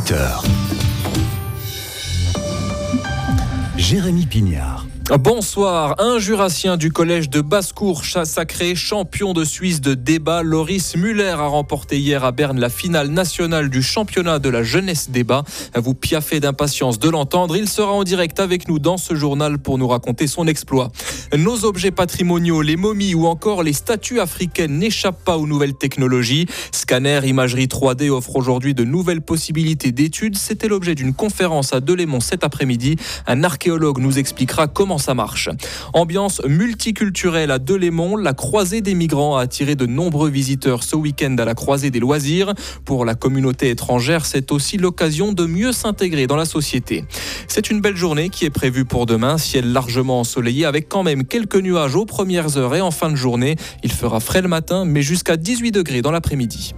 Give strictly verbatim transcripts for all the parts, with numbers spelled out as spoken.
dix-huit heures. Jérémy Pignard. Bonsoir, un jurassien du collège de Basse-Cour sacré champion de Suisse de débat. Loris Muller a remporté hier à Berne la finale nationale du championnat de la jeunesse débat. Vous piaffez d'impatience de l'entendre. Il sera en direct avec nous dans ce journal pour nous raconter son exploit. Nos objets patrimoniaux, les momies ou encore les statues africaines n'échappent pas aux nouvelles technologies. Scanner, imagerie trois D offre aujourd'hui de nouvelles possibilités d'études. C'était l'objet d'une conférence à Delémont cet après-midi. Un archéologue nous expliquera comment ça marche. Ambiance multiculturelle à Delémont, la croisée des migrants a attiré de nombreux visiteurs ce week-end à la croisée des loisirs. Pour la communauté étrangère, c'est aussi l'occasion de mieux s'intégrer dans la société. C'est une belle journée qui est prévue pour demain, ciel largement ensoleillé avec quand même quelques nuages aux premières heures et en fin de journée. Il fera frais le matin, mais jusqu'à dix-huit degrés dans l'après-midi.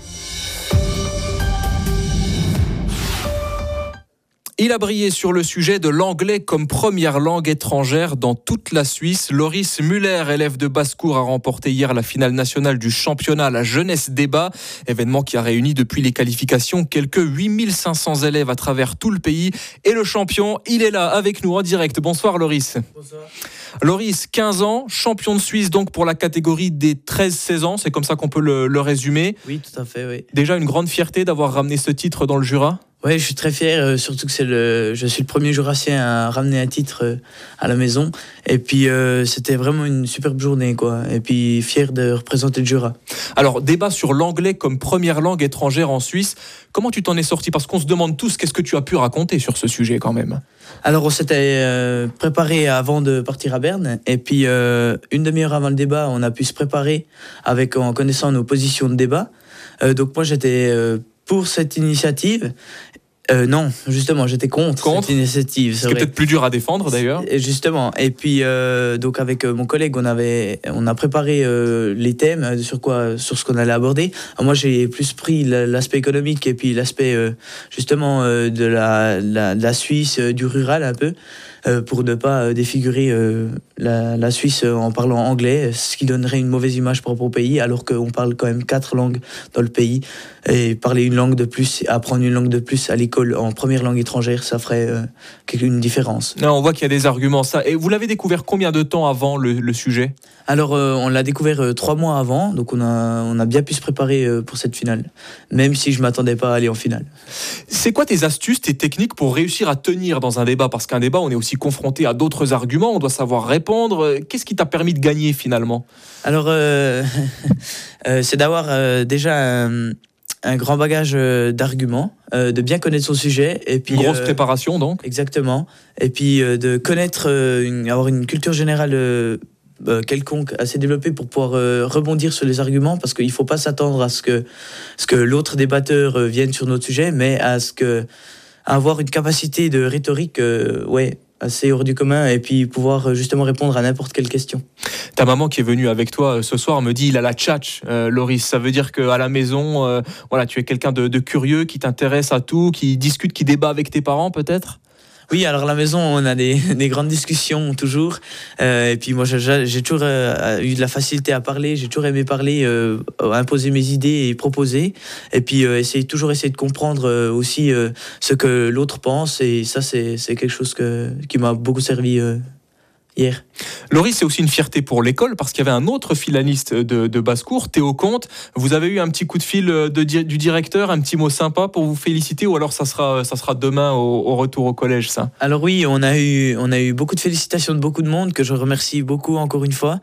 Il a brillé sur le sujet de l'anglais comme première langue étrangère dans toute la Suisse. Loris Muller, élève de Basse-Cour, a remporté hier la finale nationale du championnat La Jeunesse Débat, événement qui a réuni depuis les qualifications quelques huit mille cinq cents élèves à travers tout le pays. Et le champion, il est là avec nous en direct. Bonsoir Loris. Bonsoir. Loris, quinze ans, champion de Suisse donc pour la catégorie des treize seize ans, c'est comme ça qu'on peut le, le résumer. Oui, tout à fait, oui. Déjà une grande fierté d'avoir ramené ce titre dans le Jura ? Oui, je suis très fier, euh, surtout que c'est le, je suis le premier jurassien à ramener un titre euh, à la maison. Et puis, euh, c'était vraiment une superbe journée, quoi. Et puis, fier de représenter le Jura. Alors, débat sur l'anglais comme première langue étrangère en Suisse. Comment tu t'en es sorti ? Parce qu'on se demande tous, qu'est-ce que tu as pu raconter sur ce sujet, quand même ? Alors, on s'était euh, préparé avant de partir à Berne. Et puis, euh, une demi-heure avant le débat, on a pu se préparer avec, en connaissant nos positions de débat. Euh, donc, moi, j'étais... Euh, pour cette initiative, euh, non, justement, j'étais contre, contre cette initiative. C'est peut-être plus dur à défendre d'ailleurs. Justement, et puis euh, donc avec euh, mon collègue, on avait, on a préparé euh, les thèmes sur quoi, sur ce qu'on allait aborder. Alors moi, j'ai plus pris l'aspect économique et puis l'aspect euh, justement euh, de la, la, de la Suisse, euh, du rural un peu. Euh, pour ne pas euh, défigurer euh, la, la Suisse euh, en parlant anglais, ce qui donnerait une mauvaise image par rapport au pays, alors qu'on parle quand même quatre langues dans le pays. Et parler une langue de plus, apprendre une langue de plus à l'école en première langue étrangère, ça ferait euh, une différence. Non, on voit qu'il y a des arguments. Ça. Et vous l'avez découvert combien de temps avant le, le sujet ? Alors, euh, on l'a découvert euh, trois mois avant, donc on a, on a bien pu se préparer euh, pour cette finale, même si je ne m'attendais pas à aller en finale. C'est quoi tes astuces, tes techniques pour réussir à tenir dans un débat ? Parce qu'un débat, on est aussi confronté à d'autres arguments, on doit savoir répondre. Qu'est-ce qui t'a permis de gagner finalement ? Alors, euh, euh, c'est d'avoir euh, déjà un, un grand bagage euh, d'arguments, euh, de bien connaître son sujet. Et puis, une grosse euh, préparation donc ? Exactement. Et puis euh, de connaître, euh, une, avoir une culture générale euh, euh, quelconque assez développée pour pouvoir euh, rebondir sur les arguments, parce qu'il ne faut pas s'attendre à ce que, ce que l'autre débatteur euh, vienne sur notre sujet, mais à ce que avoir une capacité de rhétorique, euh, ouais, assez hors du commun, et puis pouvoir justement répondre à n'importe quelle question. Ta maman qui est venue avec toi ce soir me dit il a la tchatch, euh, Loris. Ça veut dire qu'à la maison, euh, voilà, tu es quelqu'un de, de curieux, qui t'intéresse à tout, qui discute, qui débat avec tes parents peut-être ? Oui, alors à la maison, on a des, des grandes discussions toujours. Euh, et puis moi, j'ai, j'ai toujours euh, eu de la facilité à parler. J'ai toujours aimé parler, euh, imposer mes idées et proposer. Et puis euh, essayer, toujours essayer de comprendre euh, aussi euh, ce que l'autre pense. Et ça, c'est, c'est quelque chose que, qui m'a beaucoup servi euh, hier. Loris, c'est aussi une fierté pour l'école parce qu'il y avait un autre finaliste de, de Basse-Cour, Théo Comte. Vous avez eu un petit coup de fil de, du directeur, un petit mot sympa pour vous féliciter, ou alors ça sera, ça sera demain au, au retour au collège, ça ? Alors oui, on a eu, on a eu beaucoup de félicitations de beaucoup de monde, que je remercie beaucoup encore une fois.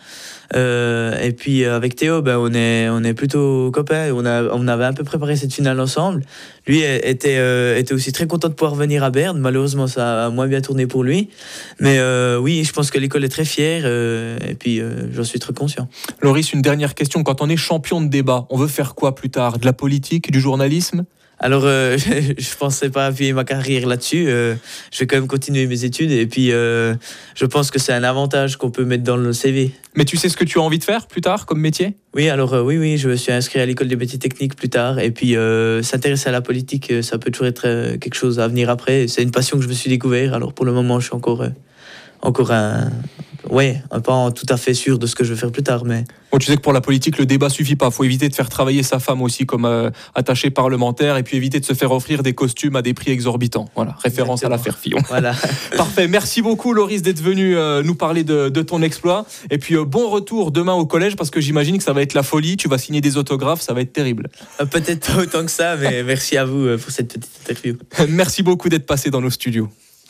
Euh, et puis avec Théo, ben, on, est, on est plutôt copains. On, a, on avait un peu préparé cette finale ensemble. Lui était, euh, était aussi très content de pouvoir venir à Berne. Malheureusement, ça a moins bien tourné pour lui. Mais euh, oui, je pense que l'école est très fière. Euh, et puis euh, j'en suis très conscient. Loris, une dernière question. Quand on est champion de débat, on veut faire quoi plus tard ? De la politique, du journalisme ? Alors, euh, je ne pensais pas appuyer ma carrière là-dessus. Euh, je vais quand même continuer mes études. Et puis, euh, je pense que c'est un avantage qu'on peut mettre dans le C V. Mais tu sais ce que tu as envie de faire plus tard comme métier ? Oui, alors euh, oui, oui, je me suis inscrit à l'école des métiers techniques plus tard. Et puis, euh, s'intéresser à la politique, ça peut toujours être euh, quelque chose à venir après. C'est une passion que je me suis découvert. Alors, pour le moment, je suis encore... Euh, encore un... Ouais, pas tout à fait sûr de ce que je vais faire plus tard, mais... Bon, tu sais que pour la politique, le débat suffit pas. Il faut éviter de faire travailler sa femme aussi comme euh, attachée parlementaire et puis éviter de se faire offrir des costumes à des prix exorbitants. Voilà, référence Exactement. À l'affaire Fillon. Voilà. Parfait. Merci beaucoup, Loris, d'être venu euh, nous parler de, de ton exploit. Et puis, euh, bon retour demain au collège parce que j'imagine que ça va être la folie. Tu vas signer des autographes, ça va être terrible. Euh, peut-être pas autant que ça, mais merci à vous euh, pour cette petite interview. Merci beaucoup d'être passé dans nos studios.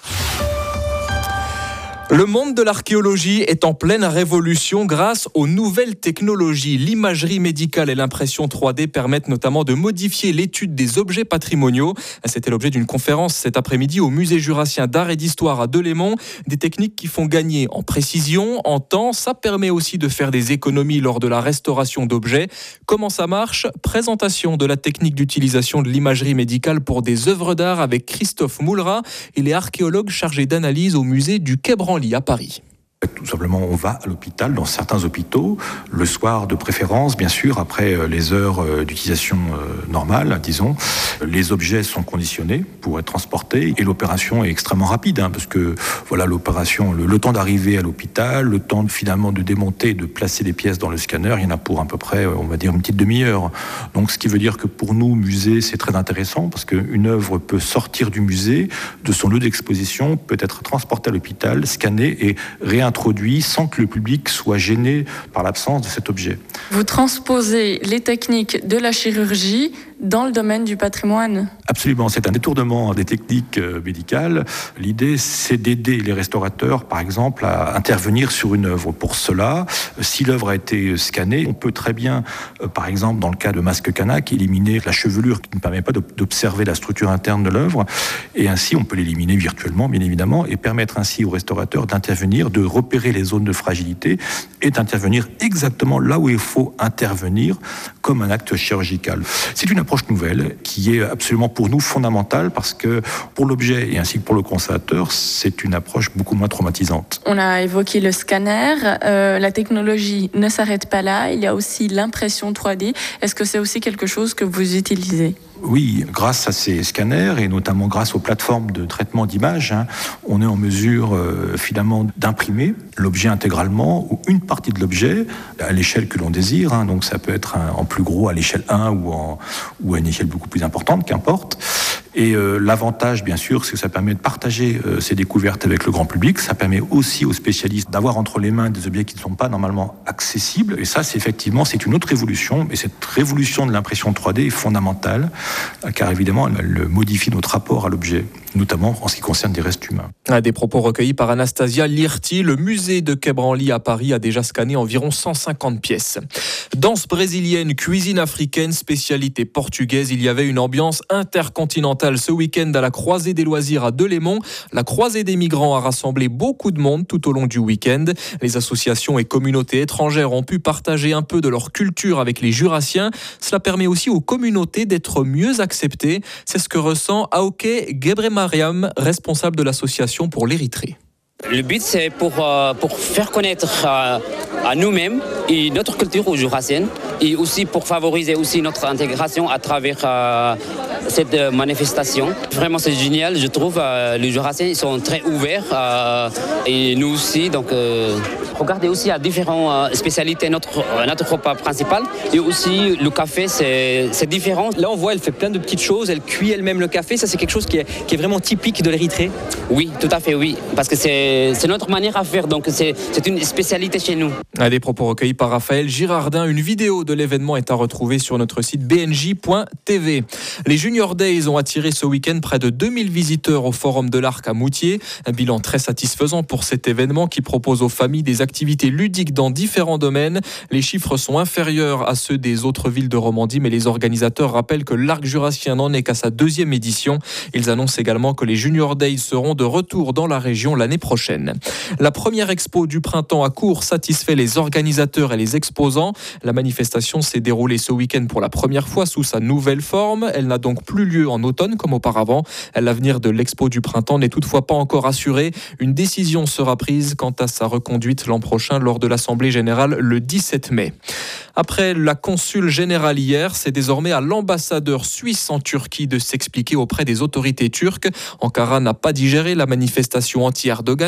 Le monde de l'archéologie est en pleine révolution grâce aux nouvelles technologies. L'imagerie médicale et l'impression trois D permettent notamment de modifier l'étude des objets patrimoniaux. C'était l'objet d'une conférence cet après-midi au Musée jurassien d'art et d'histoire à Delémont. Des techniques qui font gagner en précision, en temps. Ça permet aussi de faire des économies lors de la restauration d'objets. Comment ça marche ? Présentation de la technique d'utilisation de l'imagerie médicale pour des œuvres d'art avec Christophe Moulera. Il est archéologue chargé d'analyse au musée du Quai Branly à Paris. Tout simplement, on va à l'hôpital, dans certains hôpitaux, le soir de préférence, bien sûr, après les heures d'utilisation normale, disons. Les objets sont conditionnés pour être transportés et l'opération est extrêmement rapide, hein, parce que voilà, l'opération, le, le temps d'arriver à l'hôpital, le temps finalement de démonter et de placer les pièces dans le scanner, il y en a pour à peu près, on va dire, une petite demi-heure. Donc, ce qui veut dire que pour nous, musée, c'est très intéressant parce qu'une œuvre peut sortir du musée, de son lieu d'exposition, peut être transportée à l'hôpital, scannée et réintroduite introduit sans que le public soit gêné par l'absence de cet objet. Vous transposez les techniques de la chirurgie dans le domaine du patrimoine ? Absolument, c'est un détournement des techniques médicales. L'idée, c'est d'aider les restaurateurs, par exemple, à intervenir sur une œuvre. Pour cela, si l'œuvre a été scannée, on peut très bien, par exemple, dans le cas de masque Canac, éliminer la chevelure qui ne permet pas d'observer la structure interne de l'œuvre. Et ainsi, on peut l'éliminer virtuellement, bien évidemment, et permettre ainsi aux restaurateurs d'intervenir, de repérer les zones de fragilité et d'intervenir exactement là où il faut intervenir, comme un acte chirurgical. C'est une approche nouvelle qui est absolument pour nous fondamentale parce que pour l'objet et ainsi que pour le conservateur, c'est une approche beaucoup moins traumatisante. On a évoqué le scanner, euh, la technologie ne s'arrête pas là, il y a aussi l'impression trois D. Est-ce que c'est aussi quelque chose que vous utilisez ? Oui, grâce à ces scanners et notamment grâce aux plateformes de traitement d'images, hein, on est en mesure euh, finalement d'imprimer l'objet intégralement ou une partie de l'objet à l'échelle que l'on désire. Hein, donc ça peut être un, en plus gros à l'échelle un ou, en, ou à une échelle beaucoup plus importante, qu'importe. Et euh, l'avantage, bien sûr, c'est que ça permet de partager euh, ces découvertes avec le grand public. Ça permet aussi aux spécialistes d'avoir entre les mains des objets qui ne sont pas normalement accessibles. Et ça, c'est effectivement, c'est une autre révolution. Et cette révolution de l'impression trois D est fondamentale, car évidemment, elle modifie notre rapport à l'objet, notamment en ce qui concerne des restes humains. Des propos recueillis par Anastasia Lirti. Le musée de Quai Branly à Paris a déjà scanné environ cent cinquante pièces. Danse brésilienne, cuisine africaine, spécialité portugaise. Il y avait une ambiance intercontinentale ce week-end à la Croisée des loisirs à Delémont. La Croisée des migrants a rassemblé beaucoup de monde tout au long du week-end. Les associations et communautés étrangères ont pu partager un peu de leur culture avec les Jurassiens. Cela permet aussi aux communautés d'être mieux acceptées. C'est ce que ressent Aoke Gebremariam, responsable de l'association pour l'Érythrée. Le but, c'est pour, euh, pour faire connaître euh, à nous-mêmes et notre culture aux Jurassiennes et aussi pour favoriser aussi notre intégration à travers euh, cette manifestation. Vraiment, c'est génial, je trouve. Euh, les Jurassiens, ils sont très ouverts euh, et nous aussi. Donc, euh, regardez aussi à différentes euh, spécialités notre, notre repas principal et aussi le café, c'est, c'est différent. Là, on voit, elle fait plein de petites choses, elle cuit elle-même le café. Ça, c'est quelque chose qui est, qui est vraiment typique de l'Érythrée. Oui, tout à fait, oui. Parce que c'est C'est notre manière à faire, donc c'est, c'est une spécialité chez nous. Des propos recueillis par Raphaël Girardin. Une vidéo de l'événement est à retrouver sur notre site b n j point t v. Les Junior Days ont attiré ce week-end près de deux mille visiteurs au Forum de l'Arc à Moutier. Un bilan très satisfaisant pour cet événement qui propose aux familles des activités ludiques dans différents domaines. Les chiffres sont inférieurs à ceux des autres villes de Romandie, mais les organisateurs rappellent que l'Arc jurassien n'en est qu'à sa deuxième édition. Ils annoncent également que les Junior Days seront de retour dans la région l'année prochaine. La première expo du printemps à Cours satisfait les organisateurs et les exposants. La manifestation s'est déroulée ce week-end pour la première fois sous sa nouvelle forme. Elle n'a donc plus lieu en automne comme auparavant. L'avenir de l'expo du printemps n'est toutefois pas encore assuré. Une décision sera prise quant à sa reconduite l'an prochain lors de l'Assemblée générale le dix-sept mai. Après la consul générale hier, c'est désormais à l'ambassadeur suisse en Turquie de s'expliquer auprès des autorités turques. Ankara n'a pas digéré la manifestation anti-Erdogan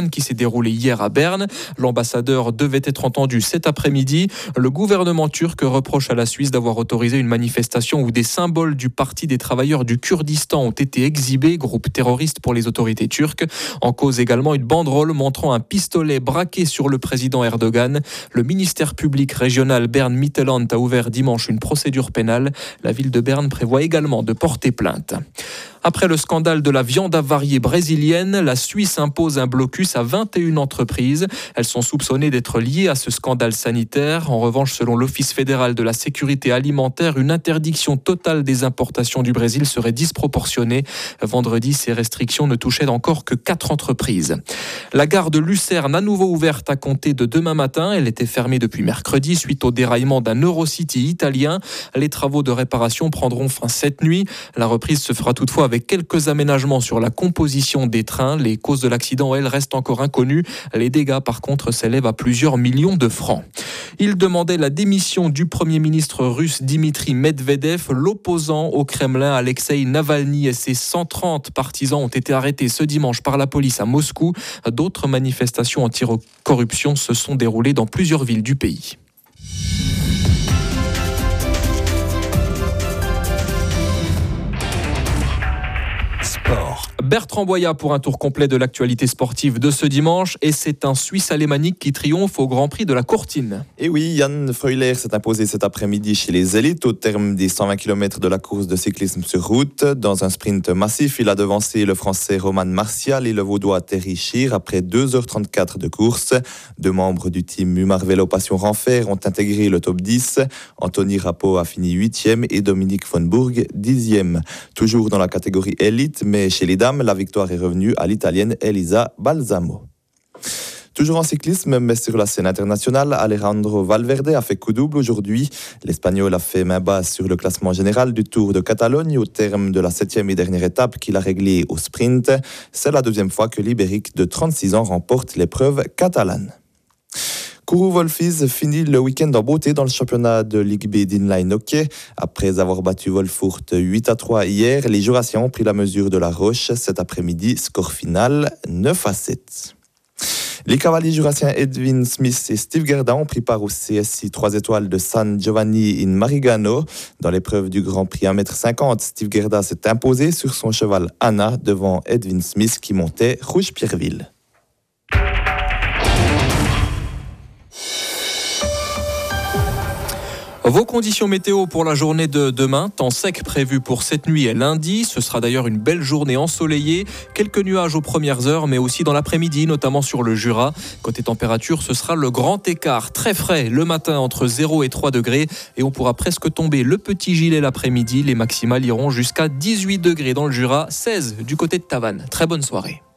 Cannes qui s'est déroulé hier à Berne. L'ambassadeur devait être entendu cet après-midi. Le gouvernement turc reproche à la Suisse d'avoir autorisé une manifestation où des symboles du Parti des travailleurs du Kurdistan ont été exhibés, groupe terroriste pour les autorités turques. En cause également une banderole montrant un pistolet braqué sur le président Erdogan. Le ministère public régional Berne-Mittelland a ouvert dimanche une procédure pénale. La ville de Berne prévoit également de porter plainte. Après le scandale de la viande avariée brésilienne, la Suisse impose un blocus à vingt et une entreprises. Elles sont soupçonnées d'être liées à ce scandale sanitaire. En revanche, selon l'Office fédéral de la sécurité alimentaire, une interdiction totale des importations du Brésil serait disproportionnée. Vendredi, ces restrictions ne touchaient encore que quatre entreprises. La gare de Lucerne, à nouveau ouverte à compter de demain matin. Elle était fermée depuis mercredi suite au déraillement d'un Eurocity italien. Les travaux de réparation prendront fin cette nuit. La reprise se fera toutefois avec quelques aménagements sur la composition des trains. Les causes de l'accident, elles, restent encore inconnues. Les dégâts, par contre, s'élèvent à plusieurs millions de francs. Il demandait la démission du Premier ministre russe Dimitri Medvedev. L'opposant au Kremlin, Alexei Navalny, et ses cent trente partisans ont été arrêtés ce dimanche par la police à Moscou. D'autres manifestations anti-corruption se sont déroulées dans plusieurs villes du pays. Sport. Bertrand Boya pour un tour complet de l'actualité sportive de ce dimanche. Et c'est un Suisse alémanique qui triomphe au Grand Prix de la Courtine. Et oui, Jan Freuler s'est imposé cet après-midi chez les élites au terme des cent vingt kilomètres de la course de cyclisme sur route. Dans un sprint massif, il a devancé le Français Roman Martial et le Vaudois Terry Scheer après deux heures trente-quatre de course. Deux membres du team Umar Vélo Passion Renfer ont intégré le top dix. Anthony Rapeau a fini huitième et Dominique Vonbourg dixième. Toujours dans la catégorie élite, mais chez les dames, la victoire est revenue à l'Italienne Elisa Balsamo. Toujours en cyclisme, mais sur la scène internationale, Alejandro Valverde a fait coup double aujourd'hui. L'Espagnol a fait main basse sur le classement général du Tour de Catalogne au terme de la septième et dernière étape qu'il a réglée au sprint. C'est la deuxième fois que l'Ibérique de trente-six ans remporte l'épreuve catalane. Kourou Wolfis finit le week-end en beauté dans le championnat de Ligue B d'inline hockey. Après avoir battu Wolfurt huit à trois hier, les Jurassiens ont pris la mesure de la roche cet après-midi. Score final neuf à sept. Les cavaliers jurassiens Edwin Smith et Steve Gerda ont pris part au C S I trois étoiles de San Giovanni in Marigano. Dans l'épreuve du Grand Prix un mètre cinquante, Steve Gerda s'est imposé sur son cheval Anna devant Edwin Smith qui montait Rouge-Pierreville. Vos conditions météo pour la journée de demain, temps sec prévu pour cette nuit et lundi. Ce sera d'ailleurs une belle journée ensoleillée. Quelques nuages aux premières heures, mais aussi dans l'après-midi, notamment sur le Jura. Côté température, ce sera le grand écart. Très frais le matin entre zéro et trois degrés. Et on pourra presque tomber le petit gilet l'après-midi. Les maximales iront jusqu'à dix-huit degrés dans le Jura, seize du côté de Tavannes. Très bonne soirée.